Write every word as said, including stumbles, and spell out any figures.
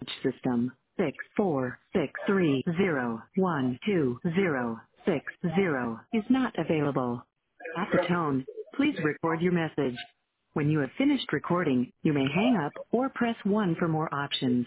message system. Six four six three zero one two zero six zero is not available. At the tone, please record your message. When you have finished recording, you may hang up or press one for more options.